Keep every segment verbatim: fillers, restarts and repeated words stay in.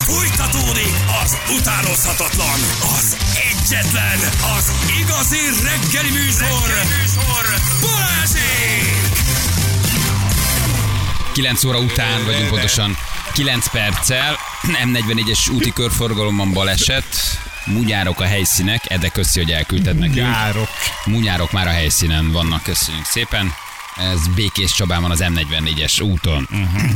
Fújtatódik az utánozhatatlan, az egyetlen, az igazi reggeli műsor, reggeli műsor Balázsék! kilenc óra után vagyunk, pontosan kilenc perccel. em negyvennégyes úti körforgalomban baleset. Munyárok a helyszínek. Ede, köszi, hogy elküldted nekünk. Munyárok. Munyárok már a helyszínen vannak, köszönjük szépen. Ez Békés Csabán van az em negyvennégyes úton. Uh-huh.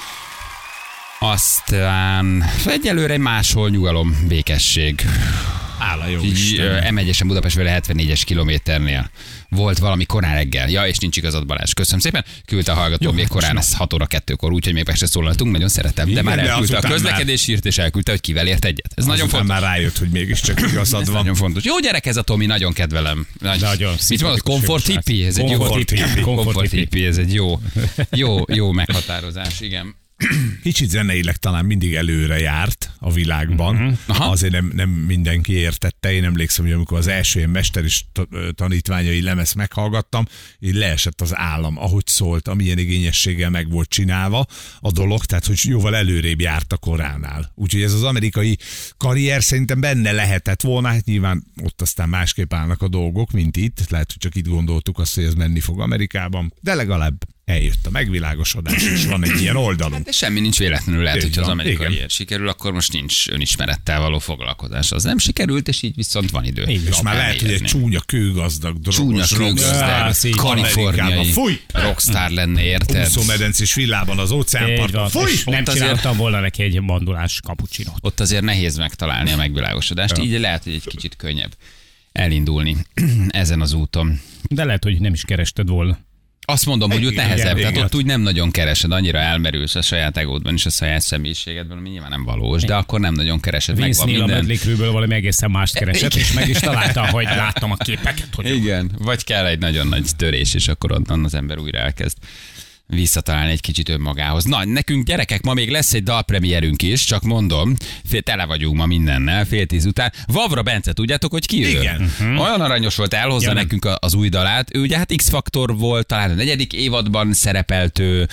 Aztán egyelőre máshol nyugalom, békesség. Áll a jó Isten. em egyesen Budapest vele hetvennégyes kilométernél volt valami korán reggel. Ja, és nincs igazad, Balázs. Köszönöm szépen. Küldte a hallgató jó, még korán, ez hat óra kettőkor, úgyhogy még meg se szólaltunk, nagyon szeretem. De igen, már elküldte a közlekedés írt, és elküldte, hogy kivel ért egyet. Ez nagyon fontos. Már rájött, hogy mégiscsak igazad van. Nagyon fontos. Jó gyerek ez a Tomi, nagyon kedvelem. Nagy, nagyon. Mit mondod? Comfort hippie? Ez egy jó comfort hippie. Ez egy jó, jó, jó meghatározás, igen. Kicsit zeneileg talán mindig előre járt a világban. Uh-huh. Azért nem, nem mindenki értette. Én emlékszem, hogy amikor az első ilyen mester és tanítványai lemez meghallgattam, így leesett az állam, ahogy szólt, amilyen igényességgel meg volt csinálva a dolog, tehát hogy jóval előrébb járt a koránál. Úgyhogy ez az amerikai karrier szerintem benne lehetett volna, hát nyilván ott aztán másképp állnak a dolgok, mint itt. Lehet, hogy csak itt gondoltuk azt, hogy ez menni fog Amerikában, de legalább eljött a megvilágosodás, és van egy ilyen oldalunk. Hát de semmi nincs véletlenül, lehet, hogy az amerikai ér sikerül, akkor most nincs önismerettel való foglalkozás. Az nem sikerült, és így viszont van idő. Igen, és már lehet, hogy egy csúnya kőgazdag, drogos, csúnya kőgazdag, kaliforniai rockstar lenne, érted? Úszómedencés villában az óceánparton. Fúj! Nem csináltam volna neki egy mandulás kapucsinót. Ott azért nehéz megtalálni a megvilágosodást, így lehet, hogy egy kicsit könnyebb elindulni ezen az úton. De lehet, hogy nem is kerested volna. Azt mondom, hogy ott nehezebb, tehát ott úgy nem nagyon keresed, annyira elmerülsz a saját egódban és a saját személyiségedben, ami nyilván nem valós, de akkor nem nagyon keresed, meg van minden. Vince Neil a Mötley Crüeből valami egészen mást keresett, és meg is találta, hogy láttam a képeket. Hogy igen, vagy kell egy nagyon nagy törés, és akkor onnan az ember újra elkezd visszatalálni egy kicsit önmagához. Na, nekünk gyerekek, ma még lesz egy dalpremierünk is, csak mondom, fél, tele vagyunk ma mindennel, fél tíz után. Vavra Bence, tudjátok, hogy ki ő? Igen. Uh-huh. Olyan aranyos volt, elhozza ja, nekünk az új dalát. Ő ugye hát X-Faktor volt, talán a negyedik évadban szerepelt ő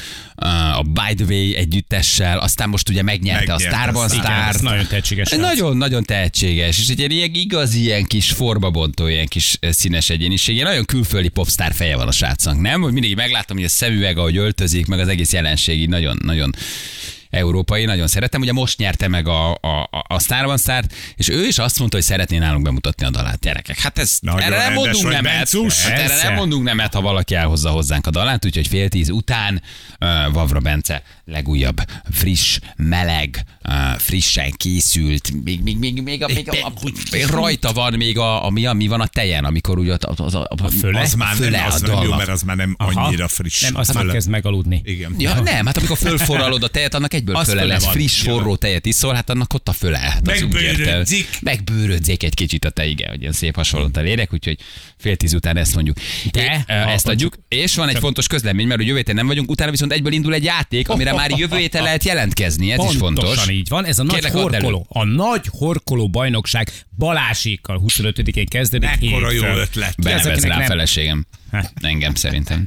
a By The Way együttessel, aztán most ugye megnyerte, megnyerte a Starban Start. Nagyon tehetséges. Nagyon-nagyon tehetséges, és egy ilyen igazi, ilyen kis formabontó, ilyen kis színes egyéniség. Ilyen nagyon külföldi popstar feje van a srácnak, nem? Hogy mindig meglátom, hogy a szemüveg, ahogy öltözik, meg az egész jelenség így nagyon, nagyon európai, nagyon szeretem. Ugye most nyerte meg a, a, a Starban Start, és ő is azt mondta, hogy szeretné nálunk bemutatni a dalát, gyerekek. Hát ez, erre nem mondunk nemet, hát erre nem mondunk nemet, ha valaki elhozza hozzánk a dalát, úgyhogy fél tíz után uh, Vavra Bence legújabb, friss, meleg, uh, frissen készült, még, még, még, még, a, még a, a, a, rajta van még a, a, mi, a, mi van a tejen, amikor ugye az, az, a, a föle, az már föle nem, az nem jó, mert az már nem annyira aha, friss. Nem, az már kezd megaludni. Igen. Ja, nem, hát amikor fölforralod a tejet, annak egyből föle lesz, van. Friss, forró tejet iszol, hát annak ott a föle. Hát megbőrödzik. Megbőrödzik egy kicsit a te, igen, hogy ilyen szép hasonlót elérek, úgyhogy fél tíz után ezt mondjuk. De, é, ezt adjuk, és van egy csak fontos közlemény, mert jövő héten nem vagyunk, utána viszont egyből indul egy játék, amire már jövő héten lehet jelentkezni, ez pontosan is fontos. Pontosan így van, ez a nagy Kérlek, horkoló, a nagy horkoló bajnokság Balázsékkal huszonötödikén kezdődik. Mekkora jó ötlet. Benevez rá a feleségem. Engem szerintem.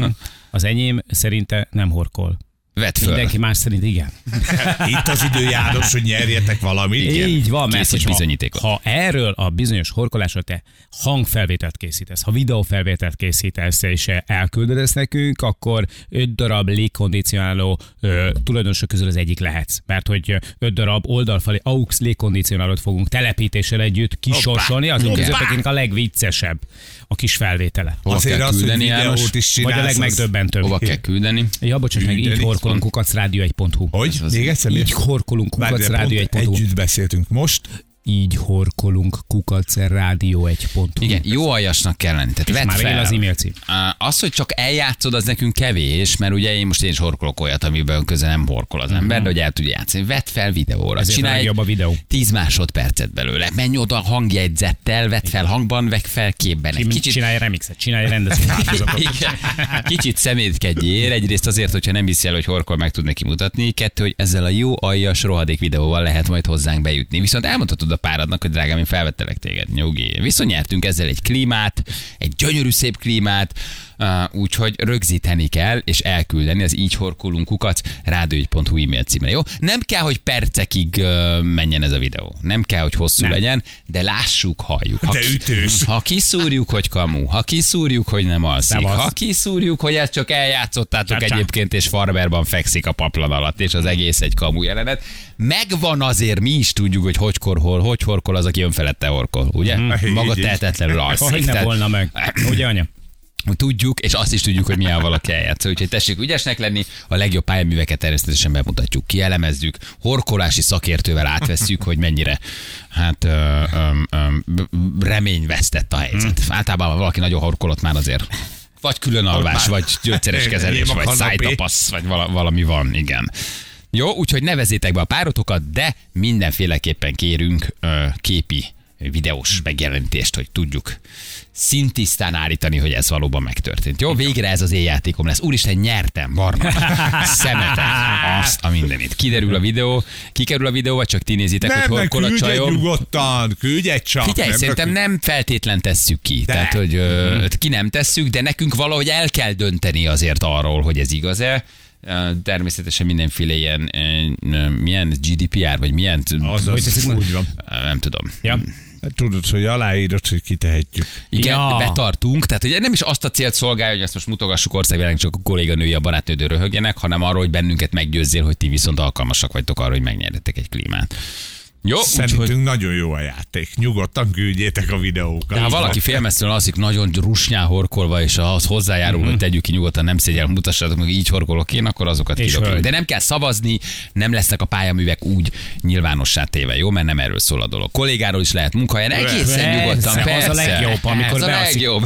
Az enyém szerinte nem horkol. Vedd föl. Mindenki más szerint igen. Itt az idő, János, hogy nyerjetek valamit. Így van, mert bizonyítékot. Ha, ha erről a bizonyos horkolásról te hangfelvételt készítesz, ha videófelvételt készítesz és elküldöd ezt nekünk, akkor öt darab légkondicionáló ö, tulajdonosok közül az egyik lehetsz. Mert hogy öt darab oldalfali á u x légkondicionálót fogunk telepítéssel együtt kisorsolni, azok között akinek a legviccesebb a kis felvétele. Hova azért kell az, küldeni, János? is csinálsz, vagy a legmegdöbbentőbb. Hova kell küldeni? Ja, bocsánat, meg így horkolunk kukac rádió egy pont hu. Hogy? Még egyszer? Így horkolunk kukac rádió egy pont hu. Együtt beszéltünk most. Így horkolunk kukac rádió egy pont hu. Igen, jó aljasnak kell lenni. Tehát vedd fel. Az e-mail cím. Az, hogy csak eljátszod, az nekünk kevés, mert ugye én most én is horkolok olyat, amiben közben nem horkol az ember, de hogy el tudja játszani. Vedd fel videóra. Ezért csinálj a videó. tíz másodpercet belőle. Menj oda hangjegyzettel, vedd fel hangban, vedd fel képben. Egy kicsit... Csinálj remixet, csinálj rendező változatot. Kicsit szemétkedjél. Egyrészt azért, hogyha nem hiszi el, hogy horkol, meg tud neki mutatni. Kettő, hogy ezzel a jó aljas rohadék videóval lehet majd hozzánk bejutni. Viszont elmondhatod a páradnak, hogy drágám, én felvettelek téged, nyugi. Viszont nyertünk ezzel egy klímát, egy gyönyörű szép klímát, úgyhogy rögzíteni kell, és elküldeni az így horkolunk kukac rádió egy pont hu e-mail címre, jó? Nem kell, hogy percekig uh, menjen ez a videó. Nem kell, hogy hosszú nem. legyen, de lássuk, halljuk. Ha, de ütős. Ha kiszúrjuk, hogy kamu, ha kiszúrjuk, hogy nem alszik, nem ha kiszúrjuk, hogy ezt csak eljátszottátok Csá-csá. egyébként, és Farmerban fekszik a paplan alatt, és az egész egy kamu jelenet. Megvan azért, mi is tudjuk, hogy hogy korhol, hogy horkol az, aki önfelette horkol, ugye? Mm. Maga tehetetlenül alszik. Hogy ne volna meg. Ugye, anya? Tudjuk, és azt is tudjuk, hogy milyen valaki eljátszó. Úgyhogy tessék ügyesnek lenni, a legjobb pályaműveket természetesen bemutatjuk, kielemezzük, horkolási szakértővel átvesszük, hogy mennyire hát ö, ö, ö, reményvesztett a helyzet. Hmm. Általában valaki nagyon horkolott már azért. Vagy különalvás, vagy gyógyszeres kezelés, vagy szájtapasz, vagy valami van, igen. Jó, úgyhogy nevezzétek be a párotokat, de mindenféleképpen kérünk ö, képi videós megjelenítést, hogy tudjuk szintisztán állítani, hogy ez valóban megtörtént. Jó, végre ez az éljátékom lesz. Úristen, nyertem, barna. Szemetek. Azt a mindenit. Kiderül a videó, kikerül a videó, vagy csak ti nézitek, nem, hogy horkol a csajom. Nem, nyugodtan, küldj egy csak. Figyelj, nem szerintem rakjuk. nem feltétlen tesszük ki. De. Tehát, hogy ö, ki nem tesszük, de nekünk valahogy el kell dönteni azért arról, hogy ez igaz-e. Természetesen mindenféle ilyen, milyen gé dé pé er, vagy milyen... Azaz, úgy van. Nem tudom. Ja. Tudod, hogy aláírod, hogy kitehetjük. Igen, Ja. betartunk, tehát ugye nem is azt a célt szolgálja, hogy ezt most mutogassuk országvilág, csak a kolléganői, a barátnődő röhögjenek, hanem arról, hogy bennünket meggyőzzél, hogy ti viszont alkalmasak vagytok arra, hogy megnyerjetek egy klímát. Jó, Szerintünk úgyhogy... nagyon jó a játék. Nyugodtan küldjétek a videókat. De ha valaki félmeztelen alszik, nagyon rusnyán horkolva, és az hozzájárul, mm-hmm. hogy tegyük ki nyugodtan, nem szégyel, mutassátok meg, így horkolok én, akkor azokat kidobjuk. De nem kell szavazni, nem lesznek a pályaművek úgy nyilvánossá téve, jó? Mert nem erről szól a dolog. Kollégáról is lehet munkahelyen, egészen nyugodtan, persze. Az a legjobb, amikor ez a legjobb.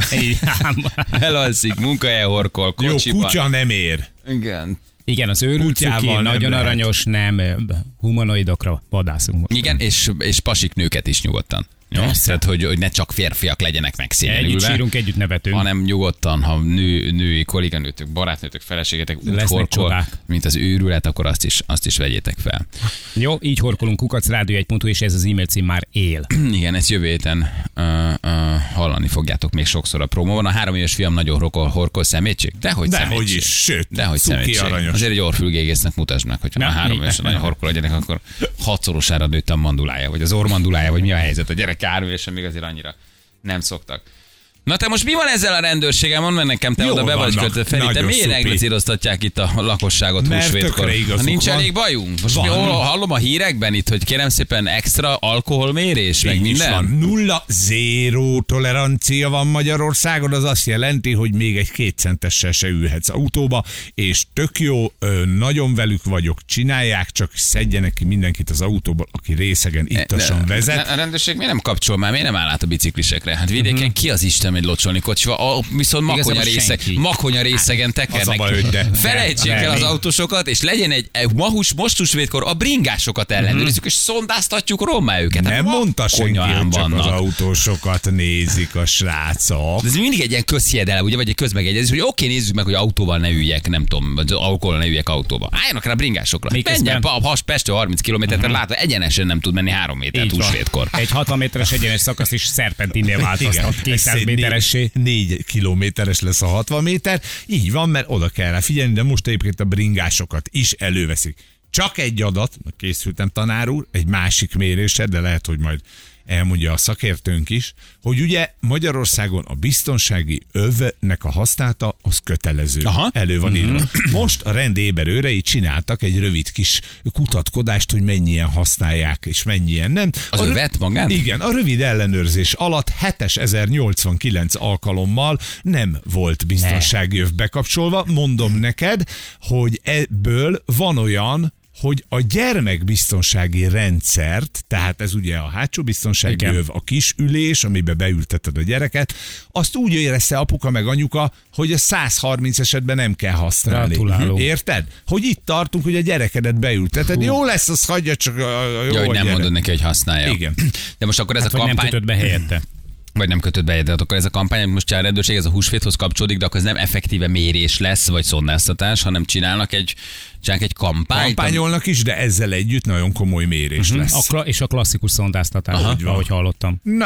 Elalszik, munkahelyen horkol, kocsiban. Jó, kutya nem ér. Igen. Igen, az őrült cuki, nagyon lehet. Aranyos, nem humanoidokra vadászunk. Igen, és, és pasik nőket is nyugodtan. Jó? Tehát, hogy, hogy ne csak férfiak legyenek megszégyenülve. Együtt sírunk, együtt nevetünk. Hanem nyugodtan, ha nő, női kolléganőtök, barátnőtök, feleségetek úgy horkol, mint az őrület, akkor azt is, azt is vegyétek fel. Jó, így horkolunk kukac rádió egy pont hu, és ez az e-mail cím már él. Igen, ezt jövő héten uh, uh, hallani fogjátok még sokszor a promóban. A három éves fiam nagyon horkol, horkol szemétség? Dehogy De szemétség. hogy is, sőt, Dehogy szemétség. Aranyos. Azért egy orrfülgégésznek mutasd meg, hogyha már három évesen nagyon horkol legyenek, akkor hatszorosára nőtt a mandulája, vagy az ormandulája, vagy mi a helyzet. A gyerek három évesen még azért annyira nem szoktak. Na te most mi van ezzel a rendőrséggel? Mondd meg nekem, te Jól oda be vagy vannak. kötve. Feri, te Nagyon miért szupi. englecíroztatják itt a lakosságot Mert húsvétkor? tökre igazuk Nincs van. elég bajunk? Most mi, Van. hol, hallom a hírekben itt, hogy kérem szépen extra alkoholmérés, meg Így is minden? van. Nulla, zéró tolerancia van Magyarországon, az azt jelenti, hogy még egy kétcentessel se ülhetsz autóba, és tök jó, nagyon velük vagyok, csinálják, csak szedjenek ki mindenkit az autóból, aki részegen ittasan vezet. A rendőrség miért nem kapcsol már, miért nem áll át a biciklisekre? Hát vidéken uh-huh. ki az Isten megy locsolni kocsival? A, viszont makonya, részeg, makonya részegen tekernek. Az a baj, de- Felejtsék de- el az de- autósokat, és legyen egy mahus, most húsvétkor a bringásokat ellenőrizzük, és szondáztatjuk rommá őket. Nem Hát mondta senki, makonyán hogy csak vannak. az autósokat nézik a srácok. De ez mindig egy ilyen közhiedelem, ugye, vagy egy közmegegyezés, hogy oké, nézzük meg, hogy autóval ne üljek, nem tudom, vagy alkoholra ne üljek autóba. Álljanak rá a bringásokra. Menjen a has Pestől harminc kilométert, uh-huh. látva egyenesen nem tud menni három métert húsvétkor. Egy hatvan méteres egyenes szakasz is szerpentinnél változtat. kétszáz méteressé. négy kilométeres lesz a hatvan méter. Így van, mert oda kell rá figyelni, de most egyébként a bringásokat is előveszik. Csak egy adat, készültem tanár úr, egy másik méréssel, de lehet, hogy majd elmondja a szakértőnk is, hogy ugye Magyarországon a biztonsági övnek a használata az kötelező. Aha. Elő van írva. Most a rendéber őrei csináltak egy rövid kis kutatkodást, hogy mennyien használják és mennyien nem. Az a övet magán? Igen, a rövid ellenőrzés alatt hétezer-nyolcvankilenc alkalommal nem volt biztonsági öv bekapcsolva. Mondom neked, hogy ebből van olyan, hogy a gyermekbiztonsági rendszert, tehát ez ugye a hátsó biztonsági Igen. öv, a kis ülés, amiben beülteted a gyereket, azt úgy érezte apuka meg anyuka, hogy a száz harminc esetben nem kell használni. Gratulálok. Érted? Hogy itt tartunk, hogy a gyerekedet beülteted. Hú. Jó lesz, az hagyja csak. Jó, Jó, hogy nem gyere. mondod neki, hogy használja. Igen. De most akkor ez Hát, a vagy nem kampány... kötött be helyette. Vagy nem kötött be, de akkor ez a kampány, amit most csinál a rendőrség, ez a húsvéthoz kapcsolódik, de akkor ez nem effektíve mérés lesz, vagy szondáztatás, hanem csinálnak egy, csinálnak egy kampányt. Kampányolnak is, de ezzel együtt nagyon komoly mérés Uh-huh. lesz. A kla- és a klasszikus szondáztatás, Aha. ahogy, ahogy hallottam. Na,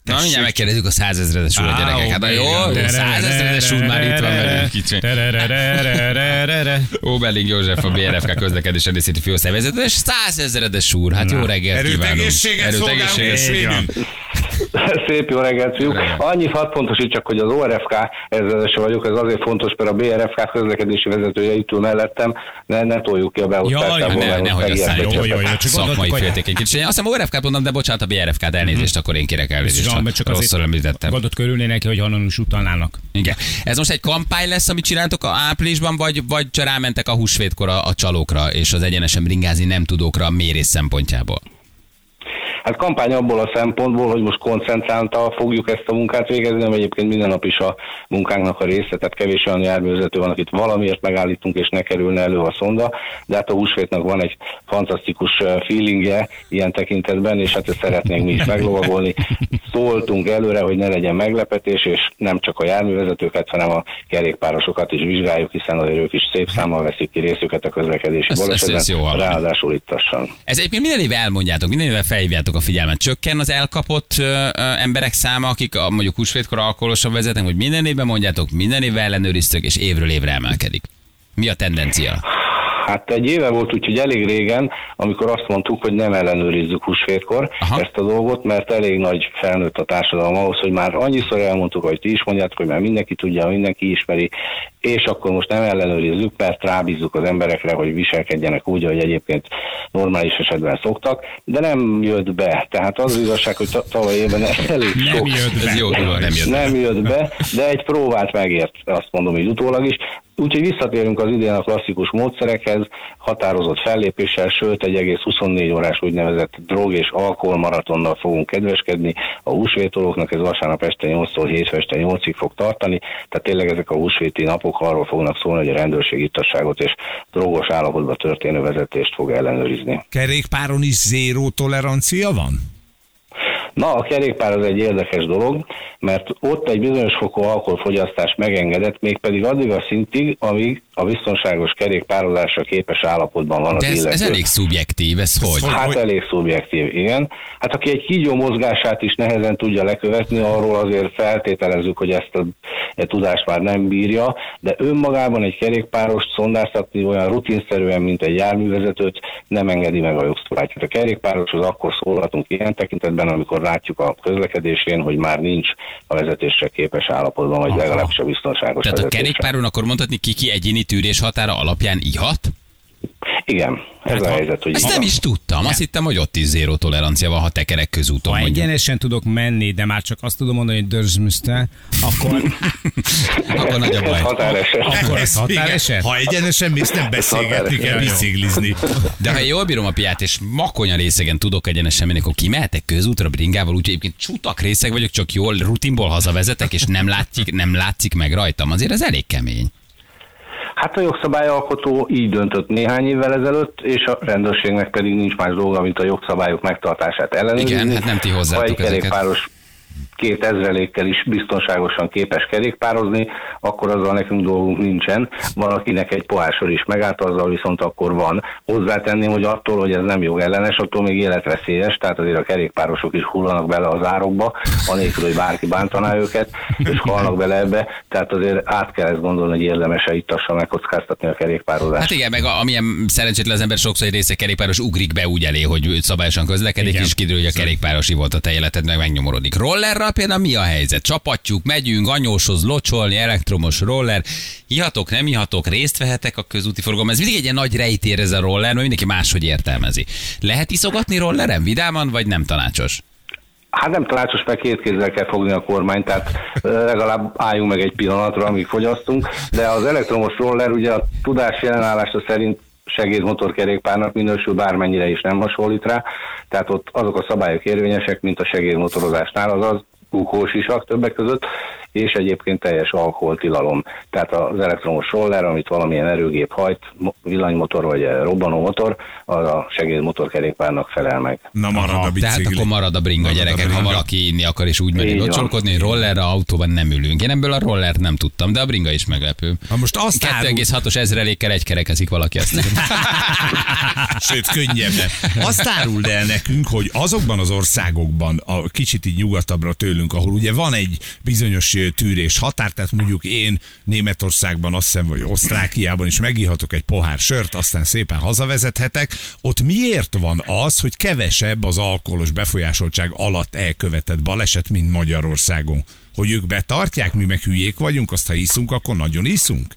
Na, mindjárt megkérdezzük a százezredes úr a gyerekek. Hát jó, százezredes úr már itt van velünk kicsi. Oberling József, a bé er ef ká közlekedés rendészeti főosztályvezető, és százezredes úr. Hát jó reggelt kívánunk. Erőtegészséget szolgálunk. Szép jó reggelt, fiúk. Annyit hadd pontosítsak, hogy az o er ef ká ezredese vagyok, ez azért fontos, mert a bé er ef ká közlekedési vezetője itt ül mellettem, ne, ne toljuk ki a beosztást. Jaj, ne, nehogy aztán jó, jó, jó, szakmai féltékeny kicsit. Azt hiszem o er ef ká-t mondom, de bocsánat, a bé er ef ká-t elnézést, akkor én kérek elnézést, ha rosszul említettem. Gondot körülné neki, hogy honnan is utalnának. Igen. Ez most egy kampány lesz, amit csináltok áprilisban, vagy, vagy rámentek a húsvétkor a, a csalókra és az egyenesen bringázni nem tudókra a mérés szempontjából? Hát kampány abból a szempontból, hogy most koncentráltan fogjuk ezt a munkát végezni, ami egyébként minden nap is a munkánknak a része, tehát kevés olyan járművezető van, akit valamiért megállítunk és ne kerülne elő a szonda, de hát a húsvétnak van egy fantasztikus feelingje ilyen tekintetben, és hát ezt szeretnénk mi is meglovagolni. Szóltunk előre, hogy ne legyen meglepetés, és nem csak a járművezetőket, hanem a kerékpárosokat is vizsgáljuk, hiszen azért ők is szép számmal veszik ki részüket a közlekedési balesetben, ráadásul ittassan. Ez egyébként minden éve elmondjátok, minden éve felhívjátok a figyelmet. Csökken az elkapott ö, ö, emberek száma, akik a, mondjuk húsvétkor alkoholosan vezetnek, hogy minden évben mondjátok, minden évben ellenőriztök, és évről évre emelkedik. Mi a tendencia? Hát egy éve volt, úgyhogy elég régen, amikor azt mondtuk, hogy nem ellenőrizzük húsvétkor Aha. ezt a dolgot, mert elég nagy felnőtt a társadalom ahhoz, hogy már annyiszor elmondtuk, hogy ti is mondjátok, hogy már mindenki tudja, mindenki ismeri, és akkor most nem ellenőrizzük, mert rábízzuk az emberekre, hogy viselkedjenek úgy, hogy egyébként normális esetben szoktak, de nem jött be. Tehát az igazság, hogy tavaly évben elég nem sok... Jött be. Jó, nem jött be. Nem jött be, de egy próbát megért, azt mondom így utólag is. Úgyhogy visszatérünk az idén a klasszikus módszerekhez, határozott fellépéssel, sőt egy egész huszonnégy órás úgynevezett drog- és alkoholmaratonnal fogunk kedveskedni. A húsvétolóknak ez vasárnap este nyolctól hétfő este nyolcig fog tartani, tehát tényleg ezek a húsvéti napok arról fognak szólni, hogy a rendőrség ittasságot és drogos állapotban történő vezetést fog ellenőrizni. Kerékpáron is zéró tolerancia van? Na, a kerékpár az egy érdekes dolog, mert ott egy bizonyos fokú alkoholfogyasztás megengedett, mégpedig addig a szintig, amíg a biztonságos kerékpározásra képes állapotban van az De ez, illető. ez elég szubjektív, ez hogy? Hát hogy? elég szubjektív, igen. Hát aki egy kígyó mozgását is nehezen tudja lekövetni, arról azért feltételezzük, hogy ezt a, a tudást már nem bírja, de önmagában egy kerékpárost szondáztatni olyan rutinszerűen, mint egy járművezetőt nem engedi meg a jogszabály. A kerékpároshoz akkor szólhatunk ilyen tekintetben, amikor látjuk a közlekedésén, hogy már nincs a vezetésre képes állapotban, vagy legalábbis a biztonságos Tehát vezetésre. a kerékpáron akkor mondhatni, ki-ki egyéni tűrés határa alapján ihat? Igen, ez Hát a ha- helyzet, hogy Ezt így nem van. is tudtam. Azt hittem, hogy ott is zéró tolerancia van, ha tekerek közúton Ha mondjuk. egyenesen tudok menni, de már csak azt tudom mondani, hogy dörzsmüszte, akkor, Akkor nagy a Ez baj. határeset. akkor ez Ez igen. határeset? Ha egyenesen mész, nem beszélgetni határeset. kell, biciklizni. De ha jól bírom a piát, és makonya részegen tudok egyenesen menni, akkor kimehetek közútra bringával, úgyhogy egyébként csutak részeg vagyok, csak jól rutinból hazavezetek, és nem látszik, nem látszik meg rajtam. Azért ez elég kemény. Hát a jogszabályalkotó így döntött néhány évvel ezelőtt, és a rendőrségnek pedig nincs más dolga, mint a jogszabályok megtartását ellenőrizni. Igen, hát nem ti hozzátok Ha egy ezeket. kerékpáros két ezrelékkel is biztonságosan képes kerékpározni, akkor azzal nekünk dolgunk nincsen. Valakinek egy pohársor is megállt, azzal viszont akkor van. Hozzátenném, hogy attól, hogy ez nem jogellenes, attól még életveszélyes, tehát azért a kerékpárosok is hullanak bele az árokba, anélkül, hogy bárki bántaná őket, és halnak bele ebbe, tehát azért át kell ezt gondolni, hogy érdemes-e ittassal megkockáztatni a kerékpározást. Hát igen, meg a, amilyen szerencsétlen az ember sokszor egy része kerékpáros ugrik be úgy elé, hogy szabályosan közlekedik, Igen. és kiderül, hogy a kerékpárosi volt a te életed, meg megnyomorodik. Rollerral például mi a helyzet? Csapatjuk, megyünk anyóshoz locsolni, elektromos roller. Ihatok, nem ihatok, részt vehetek a közúti forgalomban. Ez mindig egy ilyen nagy rejtér ez a roller, mert mindenki máshogy értelmezi. Lehet iszogatni rolleren vidáman, vagy nem tanácsos? Hát nem tanácsos, mert két kézzel kell fogni a kormányt, tehát legalább álljunk meg egy pillanatra, amíg fogyasztunk, de az elektromos roller ugye a tudás jelenállása szerint segédmotorkerékpárnak minősül, bármennyire is nem hasonlít rá, tehát ott azok a szabályok érvényesek, mint a segédmotorozásnál, azaz bukós isak többek között, és egyébként teljes alkoholtilalom. Tehát az elektromos roller, amit valamilyen erőgép hajt, villanymotor vagy robbanómotor, az a segédmotorkerékpárnak felel meg. Na marad Aha, a bicikli. tehát akkor marad a bringa, Marad a gyerekek, bringa. ha valaki inni akar és úgy menni Így van. locsolkodni, rollerre, autóban nem ülünk. Én ebből a rollert nem tudtam, de a bringa is meglepő. Ha most azt kettő árul, egész hatos ezrelékkel egy kerekezik valaki azt. sőt könnyebben. Azt áruld el nekünk, hogy azokban az országokban, a kicsit így nyugatabbra tőlünk, ahol ugye van egy bizonyos tűrés határ, tehát mondjuk én Németországban, azt hiszem, vagy Osztrákiában is megihatok egy pohár sört, aztán szépen hazavezethetek. Ott miért van az, hogy kevesebb az alkoholos befolyásoltság alatt elkövetett baleset, mint Magyarországon? Hogy ők betartják, mi meg hülyék vagyunk, azt ha iszunk, akkor nagyon iszunk?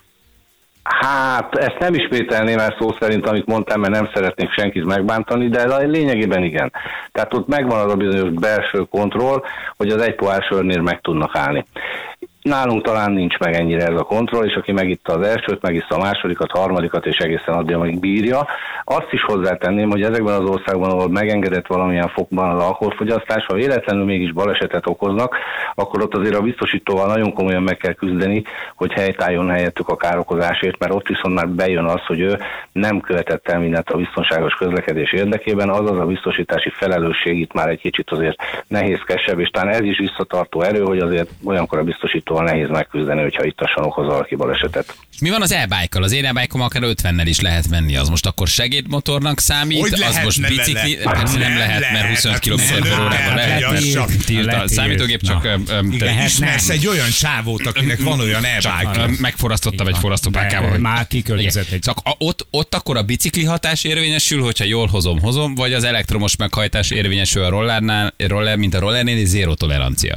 Hát, ezt nem ismételném el szó szerint, amit mondtam, mert nem szeretnék senkit megbántani, de lényegében igen. Tehát ott megvan az a bizonyos belső kontroll, hogy az egy pohár sörnél meg tudnak állni. Nálunk talán nincs meg ennyire ez a kontroll, és aki megitta az elsőt, megitta a másodikat, harmadikat, és egészen addig, amíg bírja. Azt is hozzátenném, hogy ezekben az országban, ahol megengedett valamilyen fokban az alkoholfogyasztás, ha véletlenül mégis balesetet okoznak, akkor ott azért a biztosítóval nagyon komolyan meg kell küzdeni, hogy helytálljon helyettük a károkozásért, mert ott viszont már bejön az, hogy ő nem követett el mindent a biztonságos közlekedés érdekében, azaz a biztosítási felelősség itt már egy kicsit azért nehézkesebb, és talán ez is visszatartó erő, hogy azért olyankor a biztosítóval nehéz megküzdeni, hogyha ittasan okoz valaki balesetet. Mi van az e-bike-kal? Az én e-bike-om akár ötvennel is lehet menni. Az most akkor segédmotornak számít? Hogy az lehetne most vele? bicikli? Hát Persze nem nem lehet, lehet, mert huszonöt hát kilométer per nem órában lehet, lehet. az csak Tilt a lehet, számítógép na. csak... öm, öm, te- Lehet, Ismersz nem. egy olyan csávót, akinek van olyan e-bike. öm, Megforrasztottam egy forrasztópákával. De hogy- Már kiköltözött egy. Csak a- ott, ott akkor a bicikli hatás érvényesül, hogyha jól hozom, hozom, vagy az elektromos meghajtás érvényesül a rollernál, roller, mint a rollernél, és zéró tolerancia.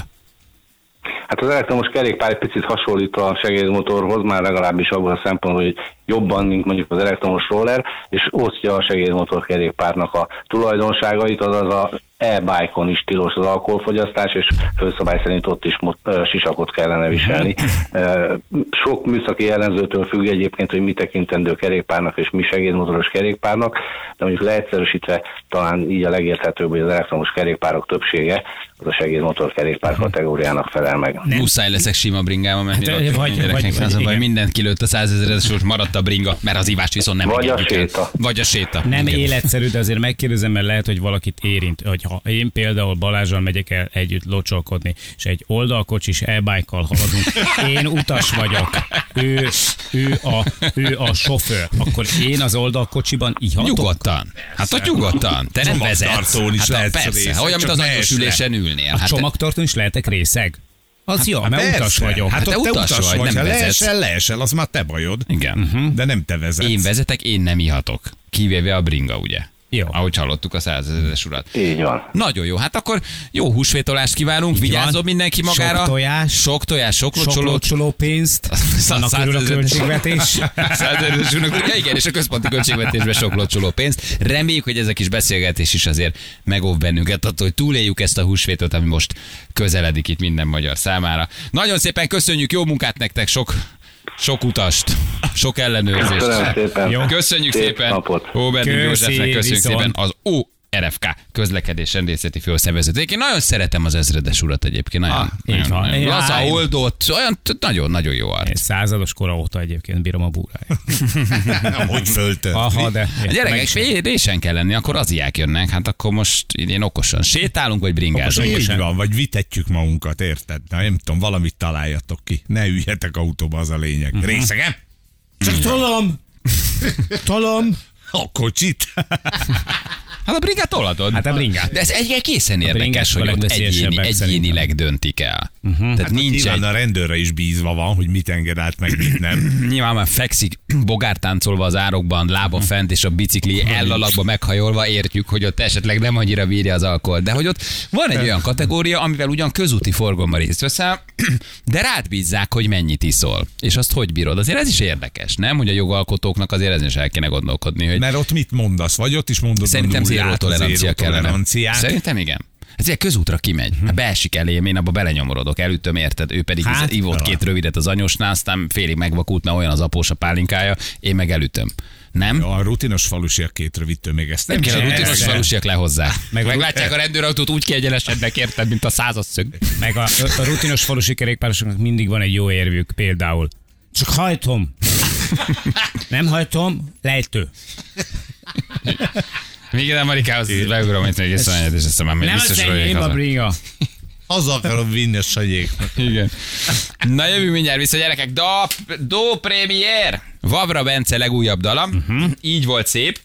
Hát az elektromos kerékpár egy picit hasonlít a segédmotorhoz, már legalábbis abban a szempontból, hogy jobban, mint mondjuk az elektromos roller, és osztja a segédmotor kerékpárnak a tulajdonságait, azaz a e-bike-on is tilos az alkoholfogyasztás, és főszabály szerint ott is mot- ö, sisakot kellene viselni. Ö, Sok műszaki jellemzőtől függ egyébként, hogy mi tekintendő kerékpárnak és mi segédmotoros kerékpárnak, de mondjuk leegyszerűsítve talán így a legérthetőbb, hogy az elektromos kerékpárok többsége az a segédmotor kerékpár kategóriának felel meg. Nem. Muszáj leszek sima bringával menni. Hát, ott, vagy- gyerekek, vagy- az a baj, igen. mindent kilőtt a százezeres, most maradt a bringa, mert az ivás viszont nem Vagy a engedjük el. séta. Vagy a séta. Nem Igen. életszerű, de azért megkérdezem, mert lehet, hogy valakit érint. Hogy ha én például Balázsral megyek el együtt locsolkodni, és egy oldalkocsis e-bike-kal haladunk, én utas vagyok, ő, ő, a, ő a sofőr, akkor én az oldalkocsiban ihatok? Nyugodtan. Hát ott nyugodtan. Te nem vezetsz. Csomagtartón is Hát lehetsz persze, részeg, olyan, mint csak az ne anyós esd le. ülésen ülnél. A Hát csomagtartón is lehetek részeg? Az jó, Hát mert persze. utas vagyok. Hát te ott te utas utas vagy, vagy, nem ha vezetsz. leesel, leesel, az már te bajod. igen. De nem te vezetsz. Én vezetek, én nem ihatok. Kivéve a bringa, ugye? Jó. Ahogy hallottuk a százezeres urat. Így van. Nagyon jó, hát akkor jó húsvétolást kívánunk, vigyázzon van. mindenki magára. Sok tojás. Sok tojás, sok Sok locsolót. locsoló pénzt, annak körül a költségvetés. Százezeres úrnak, ja, igen, és a központi költségvetésben sok locsoló pénzt. Reméljük, hogy ez a kis beszélgetés is azért megóv bennünket attól, hogy túléljük ezt a húsvétot, ami most közeledik itt minden magyar számára. Nagyon szépen köszönjük, jó munkát nektek, sok sok utast, sok ellenőrzést. Köszönöm szépen. Jó. Köszönjük Szép szépen. napot. Óberdi Köszi, Józsefnek köszönjük viszont. szépen az O er ef ká közlekedés rendészeti főszervezető. Én nagyon szeretem az ezredes urat egyébként. Nagyon, Ah, így nagyon, van. nagyon Ja, laza, én- oldott, olyan t- nagyon-nagyon jó arc. Én százados kora óta egyébként bírom a búráját. Hogy föltört. Aha, de... A gyerekek, résen kell lenni, akkor aziák jönnek, hát akkor most idén okosan sétálunk, vagy bringázunk. Így van, vagy vitetjük magunkat, érted? Na, nem tudom, valamit találjatok ki. Ne üljetek autóba, az a lényeg. Uh-huh. Részegem? Csak tolom! Tolom! A kocsit? Hát a bringát tolatod. Hát a bringát. De ez egy készen érdekes, bringás hogy a ott legveszélyesebbek egyéni, szerintem. egyénileg döntik el. Uh-huh. Tehát Hát nincs nyilván egy... a rendőrre is bízva van, hogy mit enged át, meg mit nem. Nyilván már fekszik bogártáncolva az árokban, lába fent, és a bicikli ellalakba meghajolva, értjük, hogy ott esetleg nem annyira bírja az alkohol. De hogy ott van egy olyan kategória, amivel ugyan közúti forgalomban részt veszel, de rád bízzák, hogy mennyit iszol. És azt hogy bírod? Azért ez is érdekes, nem? Hogy a jogalkotóknak azért ezen is el kéne gondolkodni, hogy Mert ott mit mondasz? Vagy ott is mondod szerintem a zéró nullát, a tolerancia zéró kellene. toleranciát. Szerintem igen. Ez egy közútra kimegy. Ha beesik elém, én abba belenyomorodok, elütöm, érted? Ő pedig Hát, hát, ivott két rövidet az anyósnál, aztán félig megvakult, mert olyan az após a pálinkája, én meg elütöm. Nem? A rutinos falusiak két rövidtől még ezt Nem kell, a rutinos persze. falusiak lehozzák. Meg meglátják a rendőrautót, úgy kiegyenesednek, érted, mint a százasszög. Meg a, a rutinos falusi kerékpárosoknak mindig van egy jó érvük, például. Csak hajtom. Nem hajtom, lejtő. Még nem Marikához beugrom, itt még egy szanyad, és azt mondom, hogy Nem biztos az vagyok enyém a haza. bringa. Az akarom vinni a Sanyéknak. Igen. Na jövünk mindjárt vissza, gyerekek. Do, do Premier. Vavra Bence legújabb dala. Uh-huh. Így volt szép.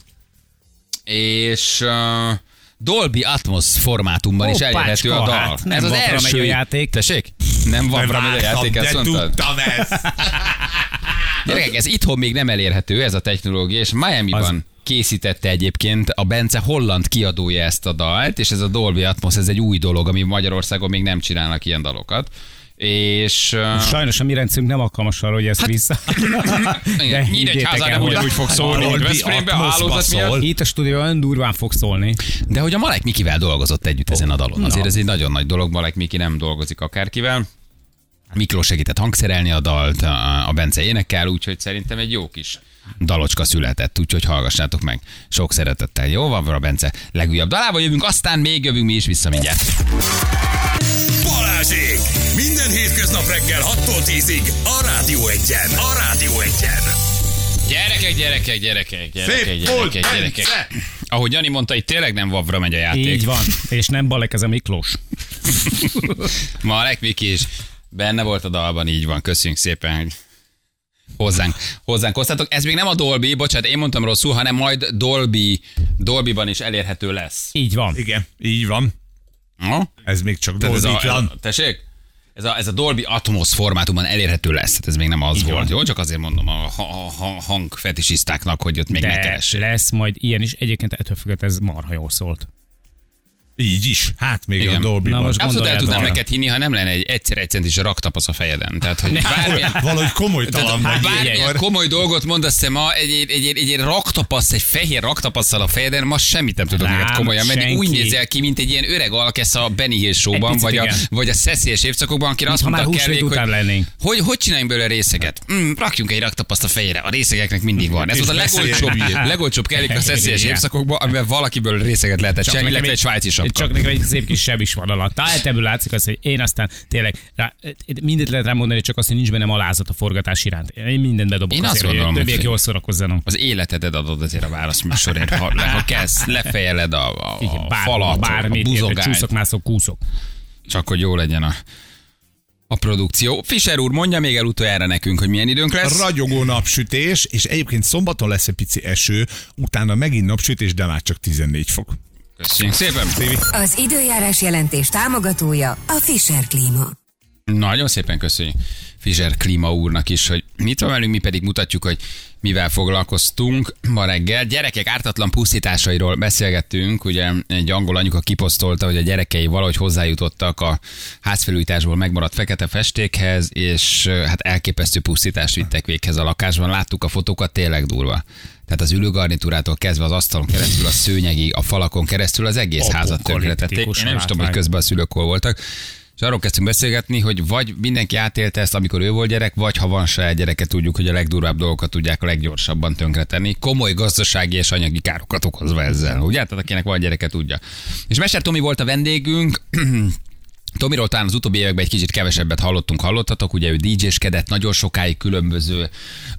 És uh, Dolby Atmos formátumban Ó, is elérhető a pácska, dal. hát nem Ez az Vavra első megy a játék. Tessék? Nem Vavra megy a játék, ezt de mondtad? tudtam ezt. Gyerekek, ez itthon még nem elérhető, ez a technológia, és Miami-ban Az- készítette egyébként a Bence holland kiadója ezt a dalt, és ez a Dolby Atmos, ez egy új dolog, ami Magyarországon még nem csinálnak ilyen dalokat. És... Uh, Sajnos a mi rendszerünk nem alkalmas arra, hogy ezt vissza. igen, Nyíregyházán nem ugyanúgy fog szólni, mint Veszprémbe, a hálózat miatt. Itt a stúdió olyan durván fog szólni. De hogy a Malek Mikivel dolgozott együtt ezen a dalon. Azért ez egy nagyon nagy dolog, Malek Miki nem dolgozik akárkivel. Miklós segített hangszerelni a dalt, a a Bence énekel, úgyhogy szerintem egy jó kis dalocska született, úgyhogy hallgassátok meg. Sok szeretettel. Jó van, a Bence legújabb dalával jövünk, aztán még jövünk mi is vissza mindjárt. Balázsék! Minden hétköznap reggel hattól tízig a Rádió Egyen. A Rádió Egyen. Gyerekek, gyerekek, gyerekek, gyerekek, Szép gyerekek, volt, gyerekek. Bence! Ahogy Jani mondta, itt tényleg nem Vavra megy a játék. Így van. És nem Balek, ez a Miklós. Malek Miki is benne volt a dalban, így van. Köszönjük szépen, hogy hozzánk, hozzánk hoztátok. Ez még nem a Dolby, bocsánat, én mondtam rosszul, hanem majd Dolby, Dolbyban is elérhető lesz. Így van. Igen, így van. Ha? Ez még csak Tehát ez a, dolgítlan. tessék? Ez a, ez a Dolby Atmos formátumban elérhető lesz. Hát ez még nem az Így volt. van. Jó, csak azért mondom a, a, a hangfetisisztáknak, hogy ott még ne De keressék. lesz majd ilyen is. Egyébként ettől függetlenül ez marha jól szólt. Így is. Hát még Igen. a Dolby-ban. Na most Abszolút el tudnám Gondoljál neked hinni, ha nem lenne egy egyszer egy centis raktapasz a fejeden. Tehát, hogy bármilyen, Valahogy komolytalan tehát, vagy bármilyen ilyenkor. komoly dolgot mondasz, te ma egy, egy, egy, egy, egy raktapasz, egy fehér raktapasszal a fejeden, ma semmit nem tudok Rám neked komolyan menni. senki. Úgy nézel ki, mint egy ilyen öreg alkesz a Benny Hill Show-ban, Egy vagy picit a, igen. vagy a szeszélyes évszakokban, akire azt Ha már mondta húsvét kellék, után hogy, lennénk. hogy hogy csináljunk belőle részeget? Mm, rakjunk egy raktapaszt a fejére, a részegeknek mindig van. Ez És az a legolcsóbb, beszéljen. legolcsóbb kellék a szeszélyes Igen. évszakokban, amivel valakiből részeget lehetett csinálni, nekem illetve egy svájci sapka. Csak nekem egy szép kis seb is van alatt. Hát ebből látszik az, hogy én aztán tényleg rá, mindent lehet rám mondani, csak azt, hogy nincs bennem alázat a forgatás iránt. Én mindent bedobok Én azt azért, hogy gondolom, többiek hogy- jól szórakozzanak. Az életedet adod azért a válaszműsorért, ha, ha kezd, lefejeled a, a, Igen, a bármi, falat, bármit, a érted, buzogányt, csúszok, mászok, kúszok. csak hogy jó legyen a, a produkció. Fischer úr, mondja még el utoljára nekünk, hogy milyen időnk lesz. Ragyogó napsütés, és egyébként szombaton lesz egy pici eső, utána megint napsütés, de már csak tizennégy fok. Köszönjük szépen. Az időjárás jelentés támogatója a Fischer Klíma. Nagyon szépen köszönjük Fischer Klíma úrnak is, hogy mit van velünk, mi pedig mutatjuk, hogy mivel foglalkoztunk ma reggel. Gyerekek ártatlan pusztításairól beszélgettünk, ugye egy angol anyuka kiposztolta, hogy a gyerekei valahogy hozzájutottak a házfelújításból megmaradt fekete festékhez, és hát elképesztő pusztítást vittek véghez a lakásban. Láttuk a fotókat, tényleg durva. Tehát az ülőgarnitúrától kezdve az asztalon keresztül, a szőnyegig, a falakon keresztül az egész házat tönkretették. Én nem is tudom, hogy közben a szülők hol voltak. És arról kezdtünk beszélgetni, hogy vagy mindenki átélte ezt, amikor ő volt gyerek, vagy ha van saját gyereke, tudjuk, hogy a legdurvább dolgokat tudják a leggyorsabban tönkretenni. Komoly gazdasági és anyagi károkat okozva ezzel. Ugye? Tehát akinek van gyereke, tudja. És Mester Tomi volt a vendégünk. Tomiról talán az utóbbi években egy kicsit kevesebbet hallottunk, hallottatok, ugye ő dé dzséskedett nagyon sokáig különböző uh,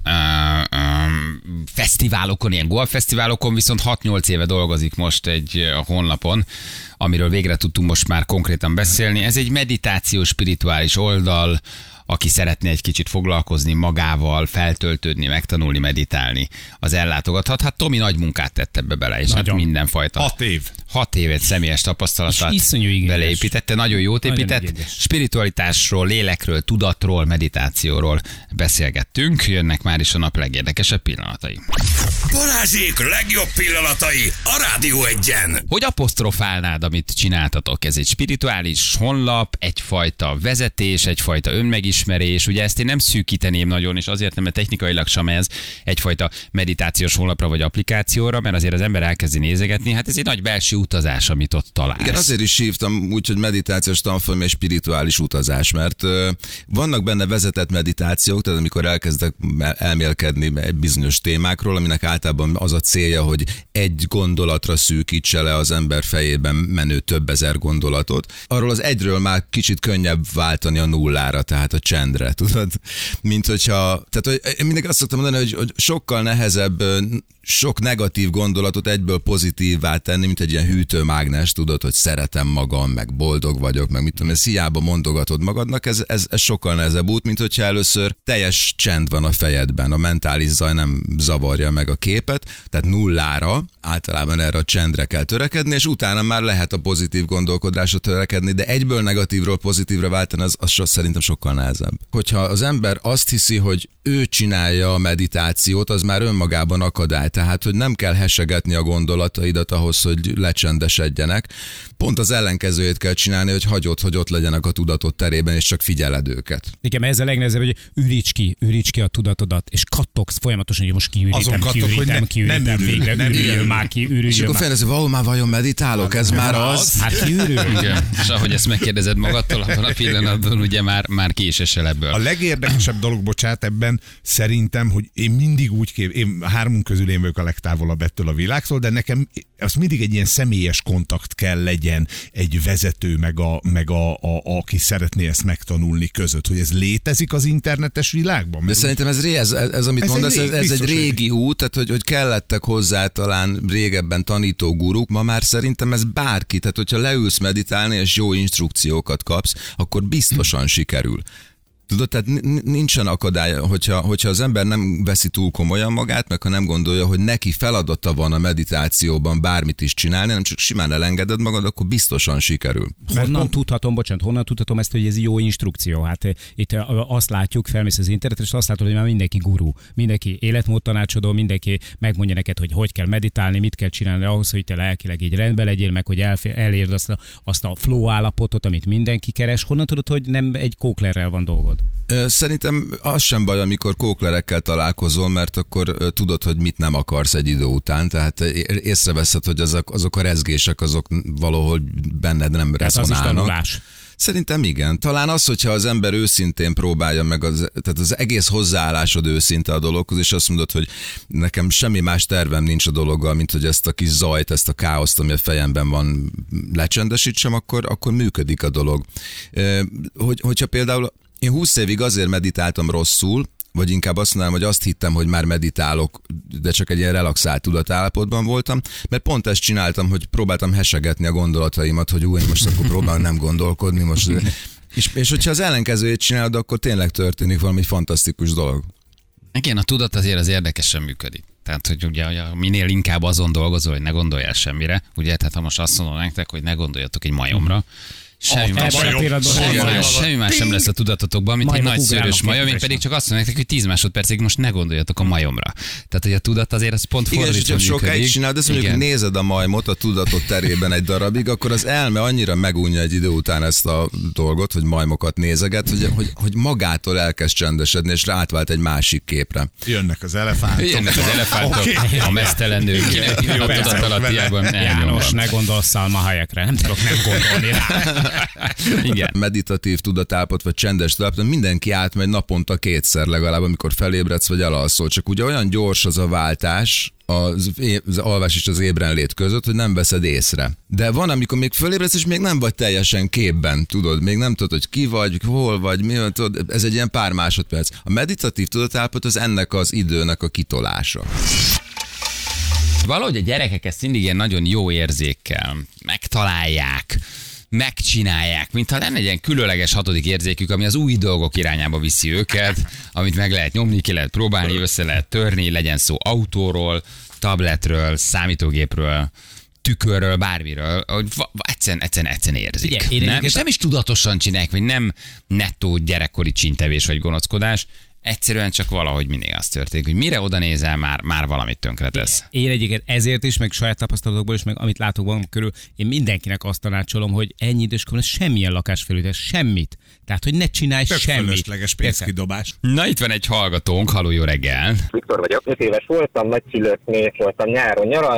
um, fesztiválokon, ilyen golffesztiválokon, viszont hat-nyolc éve dolgozik most egy uh, honlapon, amiről végre tudtunk most már konkrétan beszélni. Ez egy meditációs, spirituális oldal, aki szeretne egy kicsit foglalkozni magával, feltöltődni, megtanulni, meditálni, az ellátogathat. Hát Tomi nagy munkát tett ebbe bele, és Nagyon. hát mindenfajta. Hat év. Hat évet személyes tapasztalatát És iszonyú igényes. beleépítette, nagyon jót Nagyon épített. igényes. Spiritualitásról, lélekről, tudatról, meditációról beszélgettünk. Jönnek már is a nap legérdekesebb pillanatai. Balázsék legjobb pillanatai a Rádió Egyen. Hogy apostrofálnád, amit csináltatok? Ez egy spirituális honlap, egyfajta vezetés, egyfajta önmegismerés. Ugye ezt én nem szűkíteném nagyon, és azért nem, mert technikailag sem ez egyfajta meditációs honlapra vagy applikációra, mert azért az ember elkezdi nézegetni. Hát ez egy nagy belső utazás, amit ott találsz. Igen, azért is hívtam úgy, hogy meditációs tanfolyam és spirituális utazás, mert uh, vannak benne vezetett meditációk, tehát amikor elkezdek elmélkedni egy bizonyos témákról, aminek általában az a célja, hogy egy gondolatra szűkítse le az ember fejében menő több ezer gondolatot. Arról az egyről már kicsit könnyebb váltani a nullára, tehát a csendre, tudod? Mint hogyha, tehát hogy én mindig azt szoktam mondani, hogy, hogy sokkal nehezebb sok negatív gondolatot egyből pozitívvá tenni, mint egy ilyen hűtőmágnes, tudod, hogy szeretem magam, meg boldog vagyok, meg mit tudom, ez hiába mondogatod magadnak, ez, ez, ez sokkal nehezebb út, mint hogyha először teljes csend van a fejedben, a mentális zaj nem zavarja meg a képet, tehát nullára, általában erre a csendre kell törekedni, és utána már lehet a pozitív gondolkodásra törekedni, de egyből negatívról pozitívra váltani, az, az szerintem sokkal nehezebb. Hogyha az ember azt hiszi, hogy ő csinálja a meditációt, az már önmagában akadály. Tehát, hogy nem kell hesegetni a gondolataidat ahhoz, hogy lecsendesedjenek. Pont az ellenkezőjét kell csinálni, hogy hagyod, hogy ott legyenek a tudatod terében, és csak figyeled őket. Igen, ez a legnehezebb, hogy üríts ki, üríts ki a tudatodat, és kattogsz folyamatosan, hogy most kiürítem, kiürítem, kiürítem, végre, ürüljön már ki, ürüljön És akkor már. fejlesz, hogy már vajon meditálok, ez már az? Hát kiürül. Igen. És ahogy ezt megkérdezed magadtól, abban a pillanatban ugye már, már ki is esel ebből. A legérdekesebb dolog, bocsánat, ebben szerintem, hogy én mindig úgy kép, én hármunk közül én vagyok a legtávolabb ettől a világtól, de nekem az mindig egy ilyen személyes kontakt kell legyen egy vezető, meg, a, meg a, a, a, aki szeretné ezt megtanulni között, hogy ez létezik az internetes világban. De szerintem ez, ez, ez, ez amit ez mondasz, egy, ez, ez egy régi út, tehát hogy, hogy kellettek hozzá talán régebben tanító guruk, ma már szerintem ez bárki, tehát hogyha leülsz meditálni és jó instrukciókat kapsz, akkor biztosan sikerül. Tudod, tehát nincsen akadály, hogyha, hogyha az ember nem veszi túl komolyan magát, meg ha nem gondolja, hogy neki feladata van a meditációban bármit is csinálni, nem csak simán elengeded magad, akkor biztosan sikerül. Honnan tudhatom, bocsánat, honnan tudhatom ezt, hogy ez jó instrukció? Hát itt azt látjuk, felmész az internetre, és azt látod, hogy már mindenki guru, mindenki életmódtanácsadó, mindenki megmondja neked, hogy hogy kell meditálni, mit kell csinálni ahhoz, hogy te lelkileg így rendben legyél, meg hogy elérd azt a, azt a flow állapotot, amit mindenki keres. Honnan tudod, hogy nem egy kóklerrel van dolgod? Szerintem az sem baj, amikor kóklerekkel találkozol, mert akkor tudod, hogy mit nem akarsz egy idő után, tehát észreveszed, hogy azok, azok a rezgések, azok valahol benned nem reszonálnak. Szerintem igen. Talán az, hogyha az ember őszintén próbálja meg, az, tehát az egész hozzáállásod őszinte a dologhoz, és azt mondod, hogy nekem semmi más tervem nincs a dologgal, mint hogy ezt a kis zajt, ezt a káoszt, ami a fejemben van, lecsendesítsem, akkor, akkor működik a dolog. Hogy, hogyha például én húsz évig azért meditáltam rosszul, vagy inkább azt mondanám, hogy azt hittem, hogy már meditálok, de csak egy ilyen relaxált tudatállapotban voltam, mert pont ezt csináltam, hogy próbáltam hesegetni a gondolataimat, hogy úgy, most akkor próbálom nem gondolkodni, most... És, és hogyha az ellenkezőjét csinálod, akkor tényleg történik valami fantasztikus dolog. Igen, a tudat azért az érdekesen működik. Tehát, hogy ugye minél inkább azon dolgozol, hogy ne gondoljál semmire, ugye, tehát ha most azt mondom nektek, hogy ne gondoljatok egy majomra, Semmi, más, semmi, más, semmi más sem lesz a tudatotokban, mint egy nagy szőrös majom, én pedig csak azt mondom nektek, hogy tíz másodpercig most ne gondoljatok a majomra. Tehát, hogy a tudat azért az pont fordítva működik. Igen, és ha sokáig csinálod, azt mondjuk, hogy nézed a majmot a tudatot terében egy darabig, akkor az elme annyira megunja egy idő után ezt a dolgot, hogy majmokat nézeget, hogy, hogy, hogy magától elkezd csendesedni, és rátvált egy másik képre. Jönnek az elefántok. Jönnek az elefántok, okay. A mesztelen nők, a tudat alattiában. János, ne gondolsz szalmahelyekre, nem tudok nem gondolni rá. Igen. Meditatív tudatállapot, vagy csendes tudatállapot, mindenki átmegy naponta kétszer legalább, amikor felébredsz, vagy elalszol. Csak ugye olyan gyors az a váltás, az, az alvás és az ébrenlét között, hogy nem veszed észre. De van, amikor még fölébredsz, és még nem vagy teljesen képben, tudod, még nem tudod, hogy ki vagy, hol vagy, mi van, tudod, ez egy ilyen pár másodperc. A meditatív tudatállapot az ennek az időnek a kitolása. Valahogy a gyerekek ezt mindig ilyen nagyon jó érzékkel megtalálják, megcsinálják, mintha lenne egy ilyen különleges hatodik érzékük, ami az új dolgok irányába viszi őket, amit meg lehet nyomni, ki lehet próbálni, össze lehet törni, legyen szó autóról, tabletről, számítógépről, tükörről, bármiről, hogy egyszerűen, egyszerűen, egyszerűen érzik. Igen, nem? És nem is tudatosan csinálják, vagy nem nettó gyerekkori csintevés vagy gonoszkodás, egyszerűen csak valahogy mindig az történik, hogy mire oda nézel, már, már valamit tönkretesz. Én egyébként ezért is, meg saját tapasztalatokból is, meg amit látok magam körül, én mindenkinek azt tanácsolom, hogy ennyi időskorban semmilyen lakásfelújítás, semmit. Tehát, hogy ne csinálj Tök semmit. Fölösleges pénzkidobás. Na itt van egy hallgatónk, halló, jó reggel. Viktor vagyok. öt éves voltam, nagyszülőknél voltam nyáron nyaralni,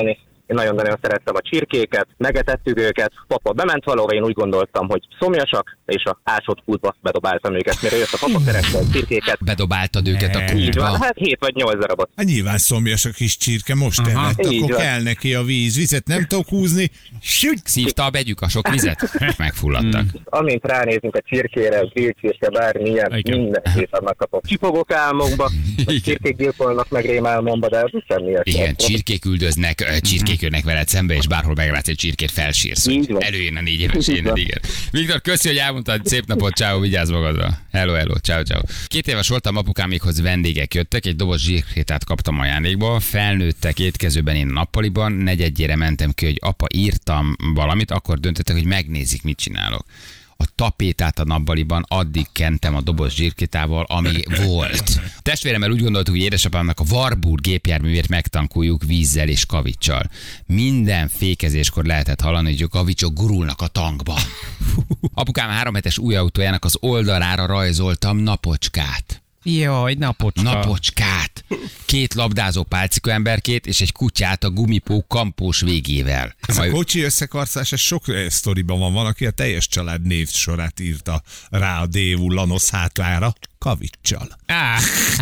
Én nagyon-nagyon szerettem a csirkéket, megetettük őket, papa bement valahova, én úgy gondoltam, hogy szomjasak, és a ásott kútba bedobáltam őket, mire jött a papa szerette a csirkéket. Bedobáltad őket a Így van, kútba. hát hét vagy nyolc darabot. Hát nyilván szomjas a kis csirke, most evett, Így akkor van. kell neki a víz. Vizet nem tudok húzni. Süt! Szívta a begyük a sok vizet? Megfulladtak. Amint ránézünk a csirkére, grillcsirke, bármilyen, Igen. mindenképp annak kapok. Csipogok álmomba, vagy csirkék gyilkolnak meg rém álmomba, de semmi ilyesmi. Igen, csirkék üldöznek, ö, csirkék jönnek veled szembe, és bárhol meglátsz egy csirkét, felsírsz. Így van. Előjön a négy éves éned, igen. Viktor, köszi, hogy elmondtad, szép napot, ciao, vigyázz magadra. Hello, hello, ciao, ciao. Két éves voltam, apukámékhoz vendégek jöttek, egy doboz zsírkrétát kaptam ajándékba, felnőttek étkezőben, én nappaliban, negyedjére mentem ki, hogy apa, írtam valamit, akkor döntöttek, hogy megnézik, mit csinálok. A tapétát a nappaliban addig kentem a doboz zsírkrétával, amíg volt. A testvéremmel úgy gondoltuk, hogy édesapámnak a Warburg gépjárművét megtankoljuk vízzel és kavicsal. Minden fékezéskor lehetett hallani, hogy a kavicsok gurulnak a tankban. Apukám három hetes új autójának az oldalára rajzoltam napocskát. Jaj, napocska. Napocskát. Két labdázó pálcika emberkét és egy kutyát a gumipó kampós végével. Ez a Majd- kocsi összekarcolás, ez sok eh, sztoriban van. Van, aki a teljes család névsorát írta rá a Dévú Lanosz hátlára. Kavicsal. Á,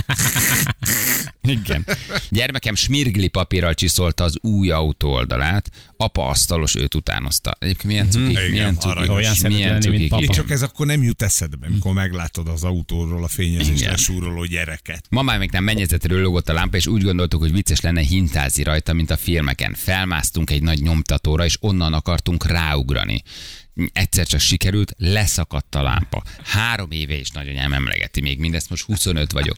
Igen. Gyermekem smirgli papírral csiszolta az új autó oldalát, apa asztalos őt utánozta. Egyébként milyen cukik, Igen, milyen cukik, aranyos. Olyan szeret milyen lenni, mint cukik. papa. Így csak ez akkor nem jut eszedbe, amikor meglátod az autóról a fényezés Igen. lesúroló gyereket. Ma már még nem mennyezetről lógott a lámpa, és úgy gondoltuk, hogy vicces lenne hintázni rajta, mint a filmeken. Felmásztunk egy nagy nyomtatóra, és onnan akartunk ráugrani. Egyszer csak sikerült, leszakadt a lámpa. Három éve is nagyanyám emlegeti még mindezt, most huszonöt vagyok.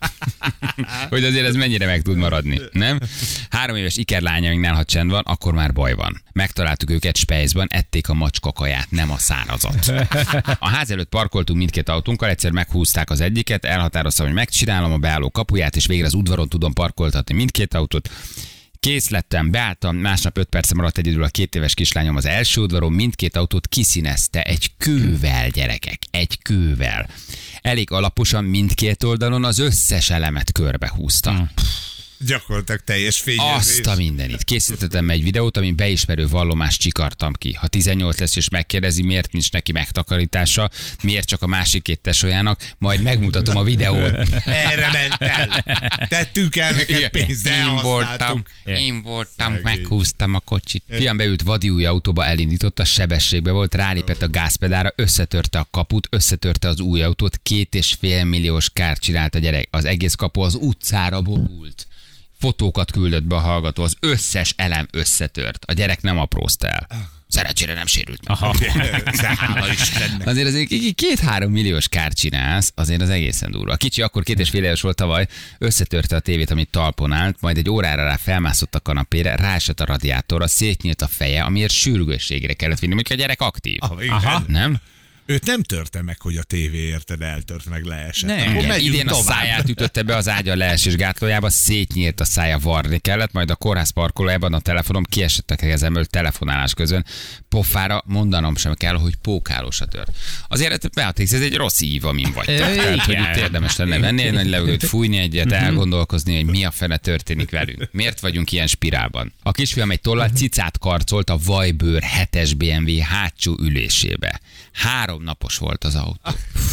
Hogy azért ez mennyire meg tud maradni, nem? Három éves ikerlányainknál, ha csend van, akkor már baj van. Megtaláltuk őket Spejzban, ették a macska kaját, nem a szárazat. A ház előtt parkoltunk mindkét autónkkal, egyszer meghúzták az egyiket, elhatároztam, hogy megcsinálom a beálló kapuját, és végre az udvaron tudom parkoltatni mindkét autót. Kész lettem, beálltam, másnap öt perc maradt egyedül a két éves kislányom az első udvaron, mindkét autót kiszínezte egy kővel, gyerekek, egy kővel. Elég alaposan mindkét oldalon az összes elemet körbehúzta. Mm. Gyakorlatilag teljes fényezés. Azt a mindenit. Készítettem egy videót, amin beismerő vallomást csikartam ki. Ha tizennyolc lesz és megkérdezi, miért nincs neki megtakarítása, miért csak a másik két tesójának, majd megmutatom a videót. Erre ment el. Tettünk el neked pénzt, Én voltam, elhasználtuk. én voltam, meghúztam a kocsit. Fiam beült vadi új autóba, elindította, sebességbe volt, rálépett a gázpedára, összetörte a kaput, összetörte az új autót, két és fél milliós kárt csinált a gyerek. Az egész kapu az utcára borult. Fotókat küldött be a hallgató, az összes elem összetört. A gyerek nem aprózta el. Szerencsére nem sérült meg. aha. Hála Istennek. Azért azért két-három milliós kárt csinálsz, azért az egészen durva. A kicsi akkor két és fél éves volt tavaly, összetörte a tévét, amit talpon állt, majd egy órára rá felmászott a kanapére, ráesett a radiátorra, szétnyílt a feje, amiért sürgősségre kellett vinni, mondjuk a gyerek aktív. Ah, igen. Aha. Nem? Őt nem törte meg, hogy a tévé érted, eltört meg, leesett. Nem. Akkor Igen, megyünk idén a tovább. száját ütötte be az ágya leesés gátlójába, szétnyílt a szája, varni kellett, majd a kórház parkolójában a telefonom kiesett a kezemből telefonálás közön. Pofára mondanom sem kell, hogy pókálósa tört. Azért Beatrix, ez egy rossz ív, amin vagy. Ö, Tehát, hogy igen. itt érdemes lenne venni egy nagy levegőt, fújni egyet, elgondolkozni, hogy mi a fene történik velünk. Miért vagyunk ilyen spirálban? A kisfiam egy tollal cicát karcolt a vajbőr hetes bé em vé hátsó ülésébe. Három napos volt az autó.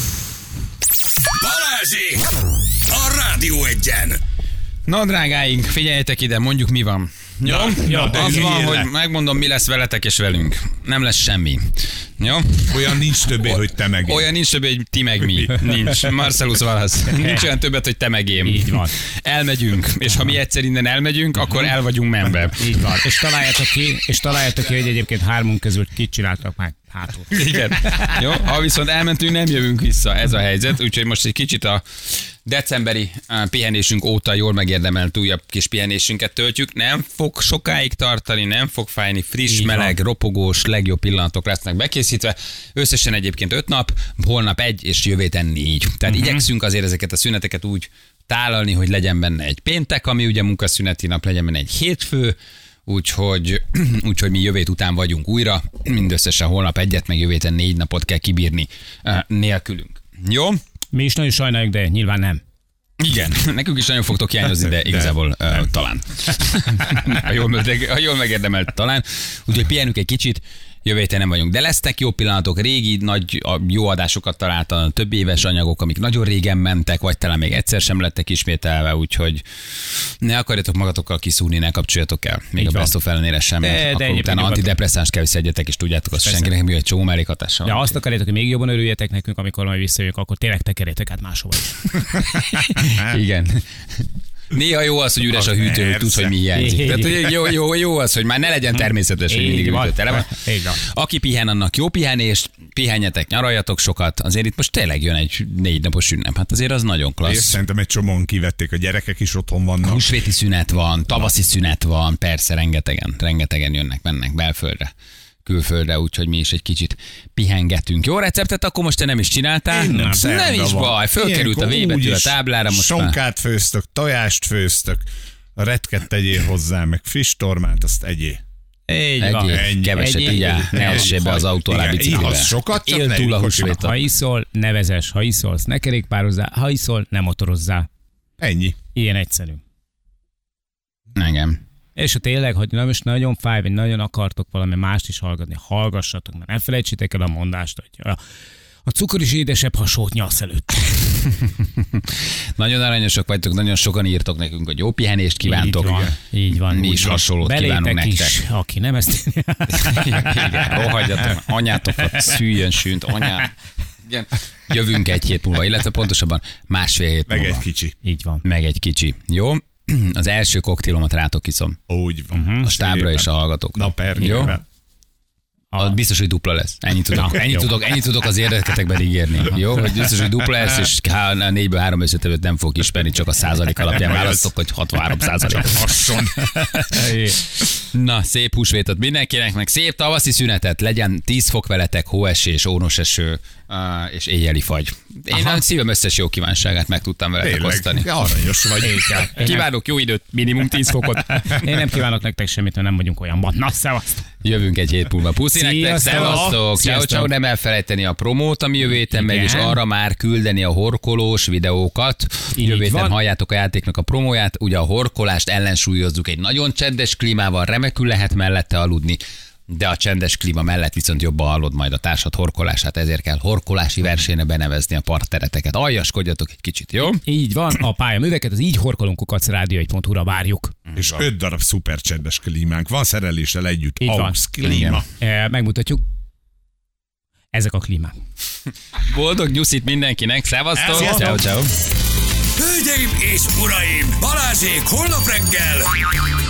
Balázsék! A Rádió Egyen! Na, drágáink, figyeljetek ide, mondjuk mi van. Jó? ja, de Az van, üljél le. hogy megmondom, mi lesz veletek és velünk. Nem lesz semmi. Jó? Olyan nincs többé, hogy te meg én. Olyan nincs többé, hogy ti meg mi. Nincs. Marcellus Wallace. Nincs olyan többet, hogy te meg én. Így van. Elmegyünk, és ha mi egyszer innen elmegyünk, akkor el vagyunk menve. Így van. És találjátok ki, és találjátok ki, hogy egyébként hármunk közül kit csináltak meg hátul. Igen. Jó? Ha viszont elmentünk, nem jövünk vissza. Ez a helyzet. Úgyhogy most egy kicsit a decemberi uh, pihenésünk óta jól megérdemelt újabb kis pihenésünket töltjük. Nem fog sokáig tartani, nem fog fájni, friss, Így meleg, van. ropogós, legjobb pillanatok lesznek bekészítve. Összesen egyébként öt nap, holnap egy, és jövő héten négy. Tehát uh-huh. igyekszünk azért ezeket a szüneteket úgy tálalni, hogy legyen benne egy péntek, ami ugye munkaszüneti nap, legyen benne egy hétfő, úgyhogy, úgyhogy mi jövő hét után vagyunk újra, mindösszesen holnap egyet, meg jövő héten négy napot kell kibírni uh, nélkülünk. Jó? Mi is nagyon sajnáljuk, de nyilván nem. Igen, nekünk is nagyon fogtok hiányozni, de igazából de, uh, talán. ha, jól, ha jól megérdemelt, talán. Úgyhogy pihenünk egy kicsit, jövő héten nem vagyunk. De lesznek jó pillanatok, régi, nagy, jó adásokat találta, több éves anyagok, amik nagyon régen mentek, vagy talán még egyszer sem lettek ismételve, úgyhogy ne akarjatok magatokkal kiszúrni, ne kapcsoljatok el. Még így a Best of ellenére sem. De, akkor de utána antidepresszánst kell szedjetek, és tudjátok, azt senkinek mi egy csomó mellékhatással. Ja, azt akarjátok, hogy még jobban örüljetek nekünk, amikor majd visszajövünk, akkor tényleg tekerjétek át máshova is. Igen. Néha jó az, hogy üres a hűtő, hogy tudsz, hogy mi hiányzik. Tehát hogy jó, jó, jó az, hogy már ne legyen természetes, hogy mindig hűtő tele van. Aki pihen, annak jó pihenést, pihenjetek, nyaraljatok sokat. Azért itt most tényleg jön egy négy napos ünnep. Hát azért az nagyon klassz. És szerintem egy csomóan kivették, a gyerekek is otthon vannak. Húsvéti szünet van, tavaszi szünet van, persze rengetegen, rengetegen jönnek, mennek belföldre, külföldre, úgyhogy mi is egy kicsit pihengetünk. Jó receptet akkor most te nem is csináltál? Nem, nem is baj, fölkerült a V betű a táblára. Most sonkát már... főztök, tojást főztök, a retket tegyél hozzá, meg friss tormát, azt egyél. Így van. Egyél, keveset így ne essél be az autó alá biciklivel. Sokat, csak él ne túl a húsvétot. Ha iszol, ne vezess, ha iszolsz, ne kerékpározzál, ha iszol, ne motorozzál. Ennyi. Ilyen egyszerű. Engem. És ha tényleg, hogy na most nagyon fáj, vagy nagyon akartok valami mást is hallgatni, hallgassatok, mert ne felejtsétek el a mondást, hogy a, a cukor is édesebb, ha sót nyalsz előtt. Nagyon aranyosak vagytok, nagyon sokan írtok nekünk, hogy jó pihenést kívántok. Így van, így van. Mi is hasonlót kívánunk nektek. Is, aki nem ezt... Igen, rohadjatok, anyátokat, szüljön sűnt, anyá. Igen. Jövünk egy hét múlva, illetve pontosabban másfél hét Meg múlva. egy kicsi. Így van. Meg egy kicsi. Jó? Az első koktélomat rátok iszom. Úgy van. Uh-huh. A stábra és a hallgatókra. Na pernyővel. A... Biztos, hogy dupla lesz. Ennyit tudok, ennyit tudok, ennyit tudok az érdeketekben ígérni. Jó? Hogy biztos, hogy dupla lesz, és a négyből három összetevőt nem fog ismerni, csak a százalék alapján választok, hogy hatvanhárom százalék. Hasson. Na, szép húsvétot mindenkinek, meg szép tavaszi szünetet. Legyen tíz fok veletek, hóesés, ónos eső, Uh, és éjjeli fagy. Én Aha. a szívem összes jó kívánságát meg tudtam veletek Tényleg. osztani. Aranyos vagy. Kívánok jó időt, minimum tíz fokot. Én nem kívánok nektek semmit, mert nem vagyunk olyanban. Na, szevaszt! Jövünk egy hét múlva. Puszi nektek, szevasztok! Ciao, ciao, nem elfelejteni a promót, ami jövő héten megy, és arra már küldeni a horkolós videókat. Így jövő héten halljátok a játéknak a promóját. Ugye a horkolást ellensúlyozzuk egy nagyon csendes klímával, remekül lehet mellette aludni. De a csendes klíma mellett viszont jobban hallod majd a társad horkolását, ezért kell horkolási versenyre benevezni a partnereteket. Aljaskodjatok egy kicsit, jó? Így van, a pályaműveket az így horkolunk kukac rádió egy pont hu-ra várjuk. És öt darab szuper csendes klímánk van szereléssel együtt. Így van. Klíma. E, megmutatjuk. Ezek a klímák. Boldog nyuszit mindenkinek, szevasztok! Ciao, ciao. Hölgyeim és uraim, Balázsék holnap reggel